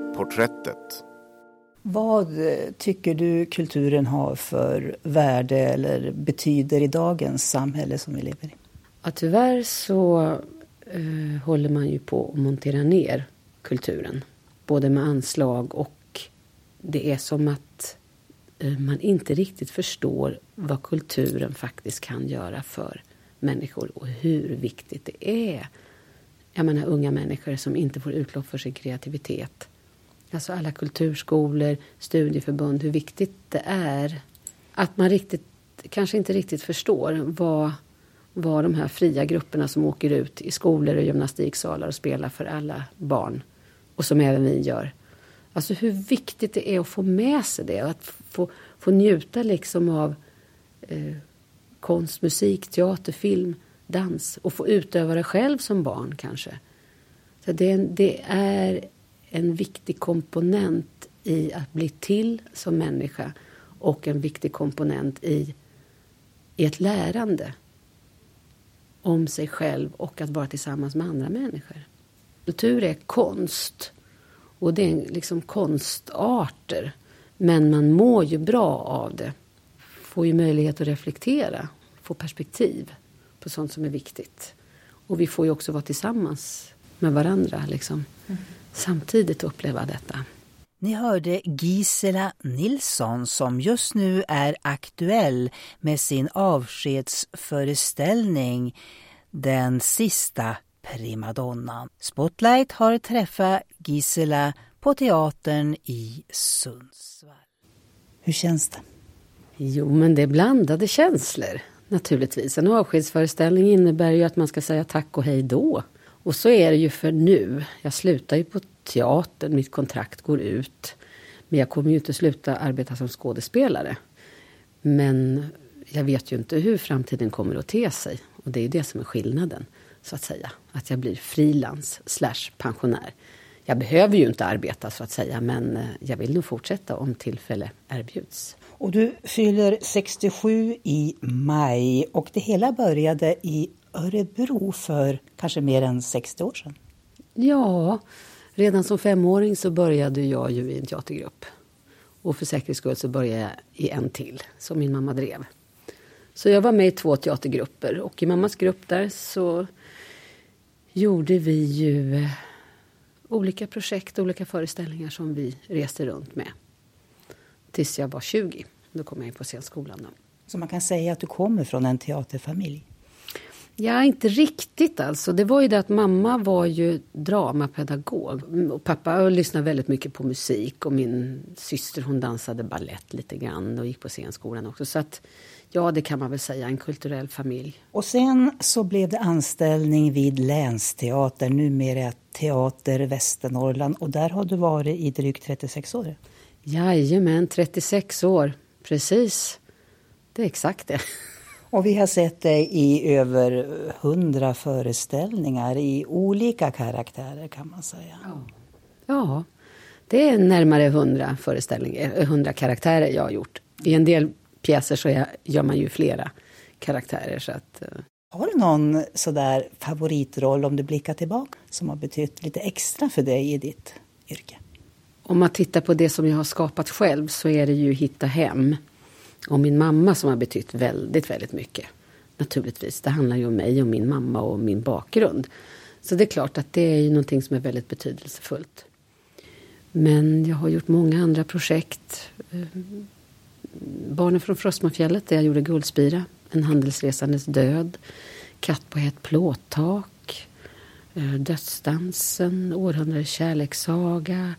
Porträttet. Vad tycker du kulturen har för värde eller betyder i dagens samhälle som vi lever i? Ja, tyvärr så håller man ju på att montera ner kulturen. Både med anslag och det är som att man inte riktigt förstår vad kulturen faktiskt kan göra för människor och hur viktigt det är. Jag menar unga människor som inte får utlopp för sin kreativitet. Alltså alla kulturskolor, studieförbund, hur viktigt det är att man kanske inte riktigt förstår vad de här fria grupperna som åker ut i skolor och gymnastiksalar och spelar för alla barn och som även vi gör. Alltså hur viktigt det är att få med sig det och att få njuta liksom av konst, musik, teater, film, dans och få utöva det själv som barn kanske. Så det är en viktig komponent i att bli till som människa och en viktig komponent i ett lärande om sig själv och att vara tillsammans med andra människor. Kultur är konst och det är liksom konstarter, men man mår ju bra av det. Får ju möjlighet att reflektera, få perspektiv på sånt som är viktigt. Och vi får ju också vara tillsammans med varandra liksom. Samtidigt uppleva detta. Ni hörde Gisela Nilsson som just nu är aktuell med sin avskedsföreställning Den sista primadonnan. Spotlight har träffat Gisela på teatern i Sundsvall. Hur känns det? Jo, men det är blandade känslor naturligtvis. En avskedsföreställning innebär ju att man ska säga tack och hej då. Och så är det ju för nu. Jag slutar ju på teatern, mitt kontrakt går ut. Men jag kommer ju inte sluta arbeta som skådespelare. Men jag vet ju inte hur framtiden kommer att te sig. Och det är det som är skillnaden, så att säga. Att jag blir frilans/pensionär. Jag behöver ju inte arbeta så att säga, men jag vill nog fortsätta om tillfälle erbjuds. Och du fyller 67 i maj och det hela började i Örebro för kanske mer än 60 år sedan. Ja, redan som 5-åring så började jag ju i en teatergrupp. Och för säkerhets skull så började jag i en till som min mamma drev. Så jag var med i 2 teatergrupper och i mammas grupp där så gjorde vi ju olika projekt, olika föreställningar som vi reste runt med. Tills jag var 20, då kom jag in på scenskolan då. Så man kan säga att du kommer från en teaterfamilj? Ja, inte riktigt alltså. Det var ju det att mamma var ju dramapedagog. Och pappa lyssnade väldigt mycket på musik. Och min syster hon dansade ballett lite grann och gick på scenskolan också. Så att ja, det kan man väl säga, en kulturell familj. Och sen så blev det anställning vid Länsteater, numera Teater Västernorrland. Och där har du varit i drygt 36 år. Jajamän, 36 år. Precis. Det är exakt det. Och vi har sett dig i över 100 föreställningar i olika karaktärer kan man säga. Ja, det är närmare 100 föreställningar, 100 karaktärer jag har gjort. I en del pjäser så gör man ju flera karaktärer. Så att, Har du någon sådär favoritroll om du blickar tillbaka som har betytt lite extra för dig i ditt yrke? Om man tittar på det som jag har skapat själv så är det ju Hitta hem. Och min mamma som har betytt väldigt, väldigt mycket. Naturligtvis, det handlar ju om mig och min mamma och min bakgrund. Så det är klart att det är ju någonting som är väldigt betydelsefullt. Men jag har gjort många andra projekt. Barnen från Frostmanfjället där jag gjorde Guldspira. En handelsresandes död. Katt på ett plåttak. Dödsdansen. Århundradets kärlekssaga.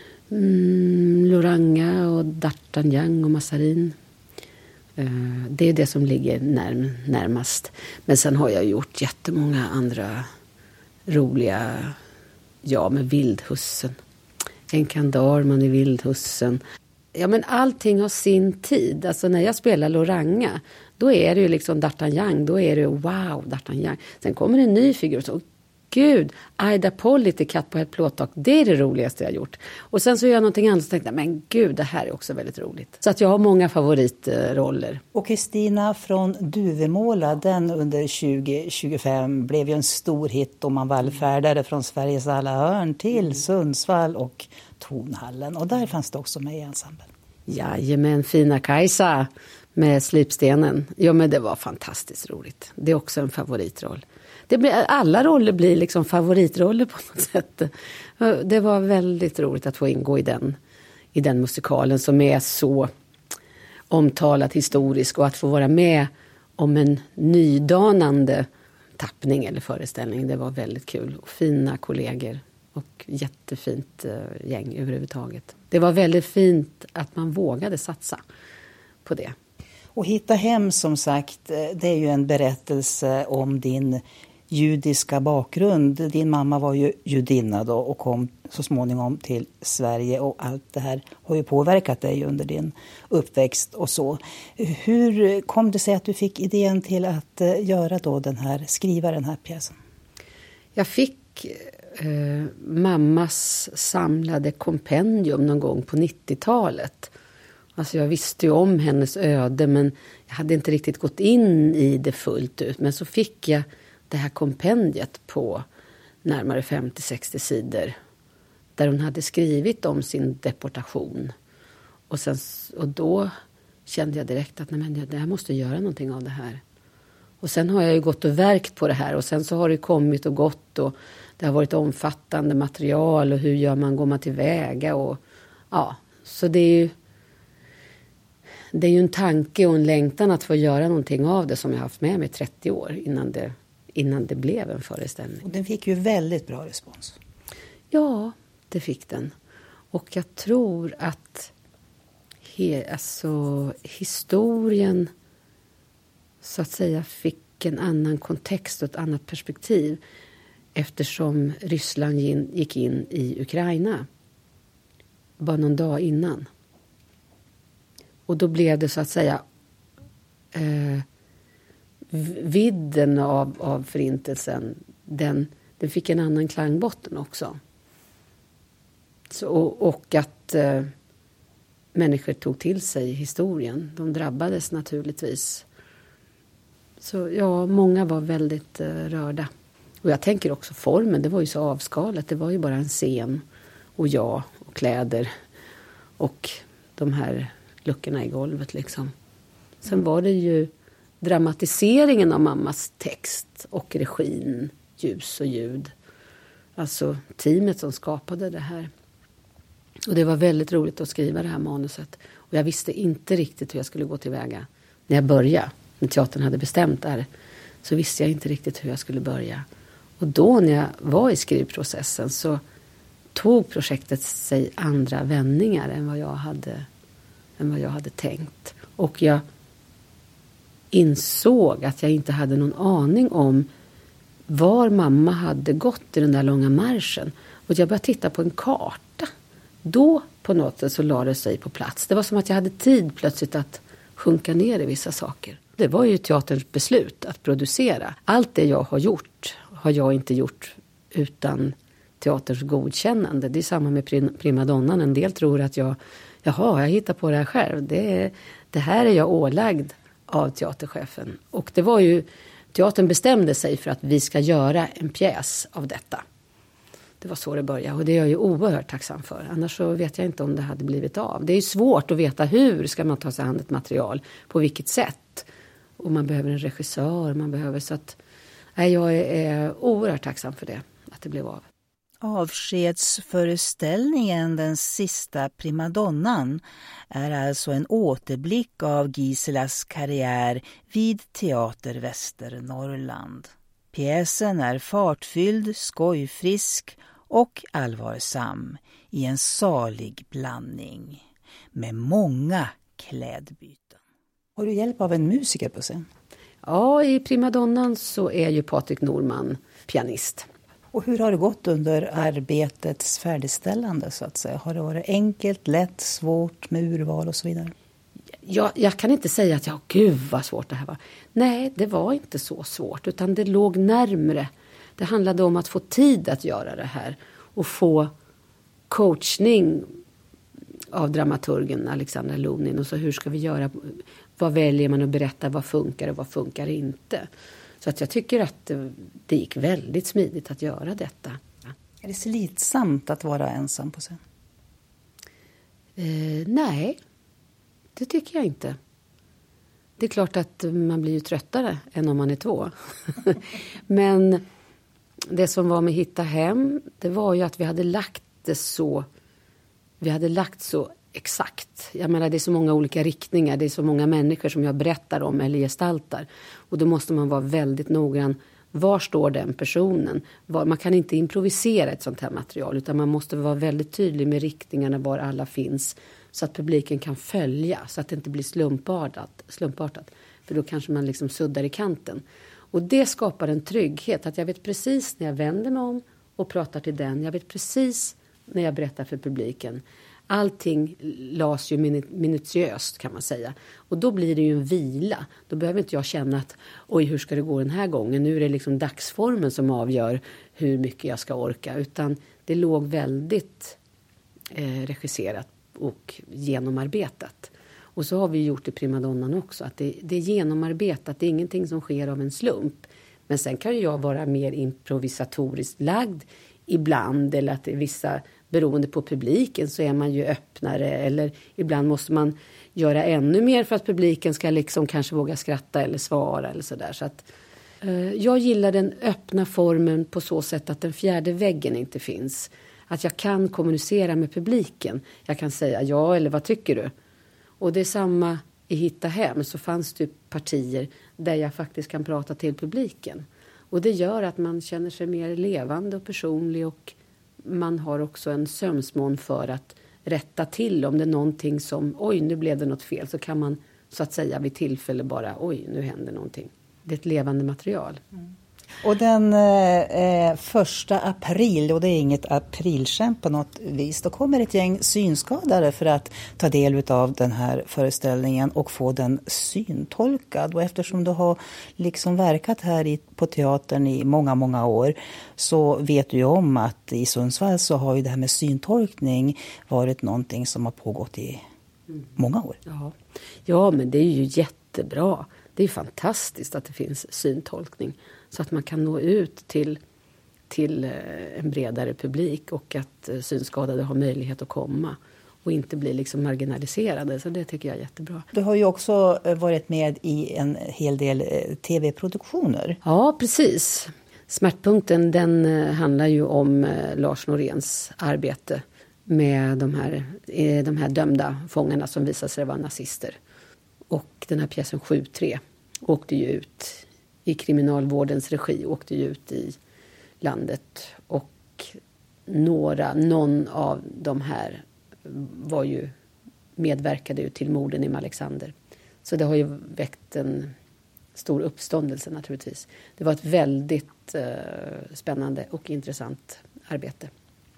Loranga och D'Artagnan och Massarin. Det är det som ligger närmast. Men sen har jag gjort jättemånga andra roliga, med Vildhussen. En Kandarman i Vildhussen. Ja, men allting har sin tid. Alltså när jag spelar Loranga, då är det ju liksom D'Artagnan. Då är det wow, D'Artagnan. Sen kommer en ny figur och så, gud, Aida Polly till Katt på ett plåttak, det är det roligaste jag gjort. Och sen så gör jag någonting annat och tänkte jag, men gud, det här är också väldigt roligt. Så att jag har många favoritroller. Och Kristina från Duvemåla, den under 2025 blev ju en stor hit och man vallfärdade från Sveriges alla hörn till Sundsvall och Tonhallen. Och där fanns det också med i ensemblen. Jajamän, fina Kajsa med Slipstenen. Ja, men det var fantastiskt roligt. Det är också en favoritroll. Alla roller blir liksom favoritroller på något sätt. Det var väldigt roligt att få ingå i den musikalen som är så omtalat historisk, och att få vara med om en nydanande tappning eller föreställning. Det var väldigt kul. Och fina kollegor och jättefint gäng överhuvudtaget. Det var väldigt fint att man vågade satsa på det. Och Hitta hem, som sagt, det är ju en berättelse om din judiska bakgrund. Din mamma var ju judinna då och kom så småningom till Sverige, och allt det här har ju påverkat dig under din uppväxt och så. Hur kom det sig att du fick idén till att skriva den här pjäsen? Jag fick mammas samlade kompendium någon gång på 90-talet. Alltså jag visste ju om hennes öde, men jag hade inte riktigt gått in i det fullt ut. Men så fick jag det här kompendiet på närmare 50-60 sidor där hon hade skrivit om sin deportation. Och då kände jag direkt att jag måste göra någonting av det här. Och sen har jag ju gått och verkt på det här, och sen så har det kommit och gått, och det har varit omfattande material, och hur går man tillväga, och ja, så det är ju en tanke och en längtan att få göra någonting av det som jag har haft med mig 30 år innan det blev en föreställning. Och den fick ju väldigt bra respons. Ja, det fick den. Och jag tror att historien så att säga fick en annan kontext och ett annat perspektiv eftersom Ryssland gick in i Ukraina bara någon dag innan. Och då blev det så att säga vidden av förintelsen, den fick en annan klangbotten också. Och att människor tog till sig historien. De drabbades naturligtvis. Så ja, många var väldigt rörda. Och jag tänker också formen, det var ju så avskalat. Det var ju bara en scen och jag och kläder och de här luckorna i golvet liksom. Sen var det ju dramatiseringen av mammas text och regin, ljus och ljud. Alltså teamet som skapade det här. Och det var väldigt roligt att skriva det här manuset. Och jag visste inte riktigt hur jag skulle gå tillväga. När jag började, när teatern hade bestämt det här, så visste jag inte riktigt hur jag skulle börja. Och då när jag var i skrivprocessen så tog projektet sig andra vändningar än vad jag hade tänkt. Och jag insåg att jag inte hade någon aning om var mamma hade gått i den där långa marschen. Och jag började titta på en karta. Då på något sätt så la det sig på plats. Det var som att jag hade tid plötsligt att sjunka ner i vissa saker. Det var ju teaterns beslut att producera. Allt det jag har gjort har jag inte gjort utan teaterns godkännande. Det är samma med primadonnan. En del tror att jag hittar på det här själv. Det här är jag ålagd av teaterchefen. Och det var ju, teatern bestämde sig för att vi ska göra en pjäs av detta. Det var så det började, och det är jag ju oerhört tacksam för. Annars så vet jag inte om det hade blivit av. Det är ju svårt att veta hur ska man ta sig an ett material, på vilket sätt. Och man behöver en regissör, så att jag är oerhört tacksam för det, att det blev av. Avskedsföreställningen Den sista primadonnan är alltså en återblick av Giselas karriär vid Teater Västernorrland. Pjäsen är fartfylld, skojfrisk och allvarsam i en salig blandning med många klädbyten. Har du hjälp av en musiker på scen? Ja, i primadonnan så är ju Patrik Norman pianist. Och hur har det gått under arbetets färdigställande så att säga? Har det varit enkelt, lätt, svårt med urval och så vidare? Jag kan inte säga att gud vad svårt det här var. Nej, det var inte så svårt, utan det låg närmre. Det handlade om att få tid att göra det här. Och få coachning av dramaturgen Alexandra Lunin. Och så hur ska vi göra? Vad väljer man att berätta? Vad funkar och vad funkar inte? Så att jag tycker att det gick väldigt smidigt att göra detta. Är det slitsamt att vara ensam på scen? Nej, det tycker jag inte. Det är klart att man blir ju tröttare än om man är 2. Men det som var med Hitta hem, det var ju att vi hade lagt så exakt. Jag menar, det är så många olika riktningar, det är så många människor som jag berättar om eller gestaltar. Och då måste man vara väldigt noggrann. Var står den personen? Man kan inte improvisera ett sånt här material, utan man måste vara väldigt tydlig med riktningarna var alla finns, så att publiken kan följa, så att det inte blir slumpartat. För då kanske man liksom suddar i kanten. Och det skapar en trygghet, att jag vet precis när jag vänder mig om och pratar till den. Jag vet precis när jag berättar för publiken. Allting las ju minutiöst, kan man säga. Och då blir det ju en vila. Då behöver inte jag känna att oj, hur ska det gå den här gången? Nu är det liksom dagsformen som avgör hur mycket jag ska orka. Utan det låg väldigt regisserat och genomarbetat. Och så har vi gjort i Primadonnan också. Att det är genomarbetat. Det är ingenting som sker av en slump. Men sen kan ju jag vara mer improvisatoriskt lagd ibland. Eller att det är vissa, beroende på publiken, så är man ju öppnare. Eller ibland måste man göra ännu mer för att publiken ska liksom kanske våga skratta eller svara eller sådär. Så att jag gillar den öppna formen på så sätt att den fjärde väggen inte finns. Att jag kan kommunicera med publiken. Jag kan säga ja eller vad tycker du? Och det är samma i Hitta hem, så fanns det partier där jag faktiskt kan prata till publiken. Och det gör att man känner sig mer levande och personlig, och man har också en sömsmån för att rätta till om det är någonting som, oj nu blev det något fel, så kan man så att säga vid tillfälle bara, oj nu händer någonting. Det är ett levande material. Mm. Och den 1 april, och det är inget aprilskämt på något vis, då kommer ett gäng synskadade för att ta del av den här föreställningen och få den syntolkad. Och eftersom du har liksom verkat här på teatern i många, många år, så vet du ju om att i Sundsvall så har ju det här med syntolkning varit någonting som har pågått i många år. Ja, men det är ju jättebra. Det är fantastiskt att det finns syntolkning. Så att man kan nå ut till en bredare publik, och att synskadade har möjlighet att komma och inte bli liksom marginaliserade. Så det tycker jag är jättebra. Du har ju också varit med i en hel del tv-produktioner. Ja, precis. Smärtpunkten, den handlar ju om Lars Noréns arbete med de här dömda fångarna som visade sig vara nazister. Och den här pjäsen 7-3 åkte ju ut i kriminalvårdens regi, åkte ju ut i landet, och någon av de här medverkade ju till morden i Malexander. Så det har ju väckt en stor uppståndelse naturligtvis. Det var ett väldigt spännande och intressant arbete.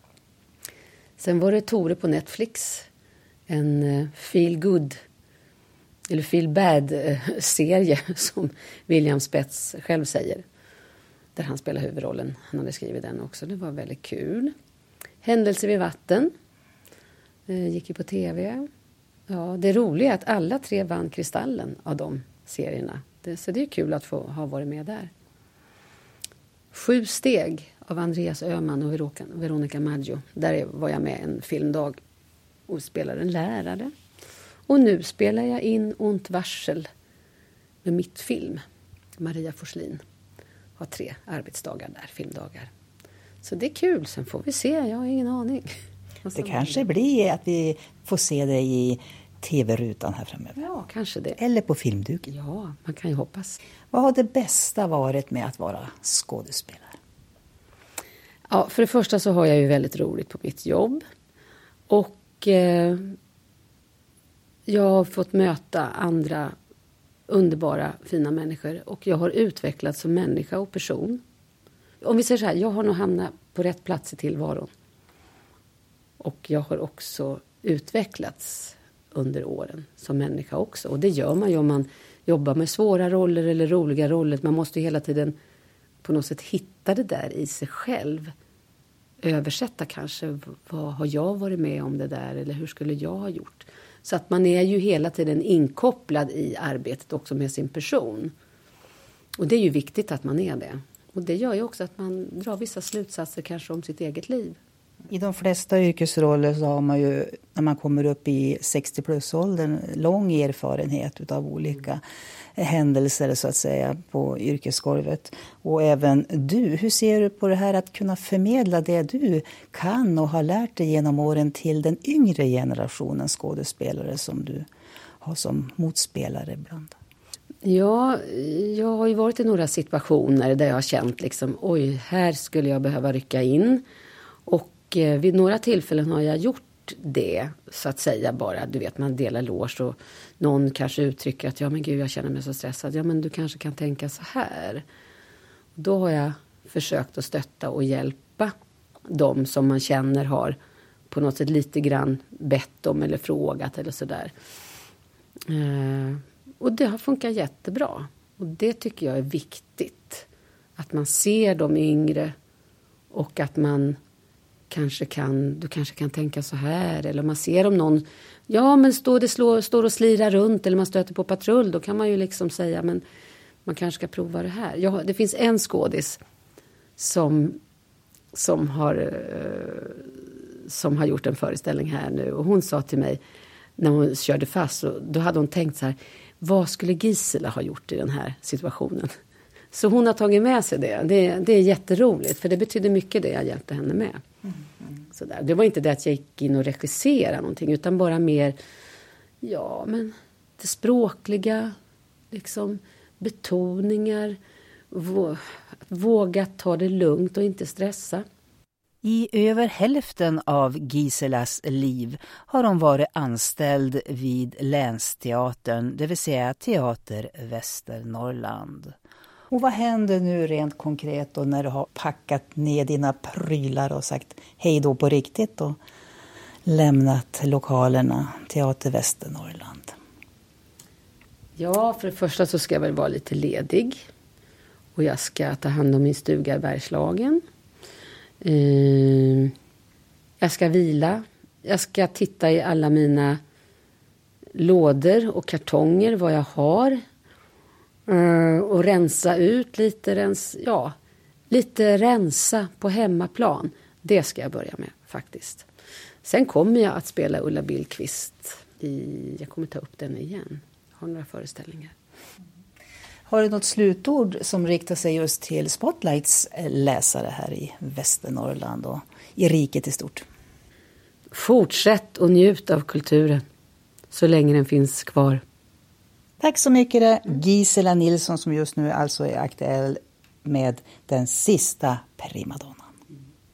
Sen var det Tore på Netflix, en feel good eller feel bad-serie som William Spets själv säger. Där han spelar huvudrollen. Han hade skrivit den också. Det var väldigt kul. Händelse vid vatten. Gick ju på tv. Ja, det roliga är att alla 3 vann Kristallen av de serierna. Så det är kul att få ha varit med där. 7 steg av Andreas Öhman och Veronica Maggio. Där var jag med en filmdag och spelade en lärare. Och nu spelar jag in Ont varsel med mitt film. Maria Forslin har 3 arbetsdagar där, filmdagar. Så det är kul, sen får vi se, jag har ingen aning. Det kanske blir att vi får se det i tv-rutan här framöver. Ja, kanske det. Eller på filmduken. Ja, man kan ju hoppas. Vad har det bästa varit med att vara skådespelare? Ja, för det första så har jag ju väldigt roligt på mitt jobb. Och jag har fått möta andra underbara, fina människor. Och jag har utvecklats som människa och person. Om vi säger så här, jag har nog hamnat på rätt plats i tillvaron. Och jag har också utvecklats under åren som människa också. Och det gör man ju om man jobbar med svåra roller eller roliga roller. Man måste ju hela tiden på något sätt hitta hitta det där i sig själv. Översätta kanske, vad har jag varit med om det där, eller hur skulle jag ha gjort? Så att man är ju hela tiden inkopplad i arbetet också med sin person. Och det är ju viktigt att man är det. Och det gör ju också att man drar vissa slutsatser kanske om sitt eget liv. I de flesta yrkesroller så har man ju, när man kommer upp i 60-plus-åldern, lång erfarenhet av olika händelser så att säga på yrkesgolvet. Och även du, hur ser du på det här att kunna förmedla det du kan och har lärt dig genom åren till den yngre generationen skådespelare som du har som motspelare ibland? Ja, jag har ju varit i några situationer där jag har känt liksom, oj, här skulle jag behöva rycka in. Och vid några tillfällen har jag gjort det, så att säga bara. Du vet, man delar loge och någon kanske uttrycker att ja men gud, jag känner mig så stressad. Ja men du kanske kan tänka så här. Då har jag försökt att stötta och hjälpa de som man känner har på något sätt lite grann bett om eller frågat eller sådär. Och det har funkat jättebra. Och det tycker jag är viktigt. Att man ser de yngre och att man kanske kan tänka så här. Eller man ser om någon, ja men står och slirar runt eller man stöter på patrull. Då kan man ju liksom säga, men man kanske ska prova det här. Ja, det finns en skådis som har gjort en föreställning här nu. Och hon sa till mig, när hon körde fast, då hade hon tänkt så här, vad skulle Gisela ha gjort i den här situationen? Så hon har tagit med sig det. Det är jätteroligt, för det betyder mycket det jag hjälpte henne med. Sådär. Det var inte det att jag gick in och regisserade någonting, utan bara mer, ja men det språkliga, liksom betoningar, våga ta det lugnt och inte stressa. I över hälften av Giselas liv har hon varit anställd vid Länsteatern, det vill säga Teater Västernorrland. Och vad händer nu rent konkret då när du har packat ner dina prylar och sagt hej då på riktigt och lämnat lokalerna Teater Västernorrland? Ja, för det första så ska jag väl vara lite ledig. Och jag ska ta hand om min stuga i Bergslagen. Jag ska vila. Jag ska titta i alla mina lådor och kartonger, vad jag har. Och rensa ut lite rensa på hemmaplan. Det ska jag börja med faktiskt. Sen kommer jag att spela Ulla Billqvist jag kommer ta upp den igen. Jag har några föreställningar. Har du något slutord som riktar sig just till Spotlights läsare här i Västernorrland och i riket i stort? Fortsätt och njut av kulturen så länge den finns kvar. Tack så mycket, Gisela Nilsson, som just nu alltså är aktuell med Den sista primadonna.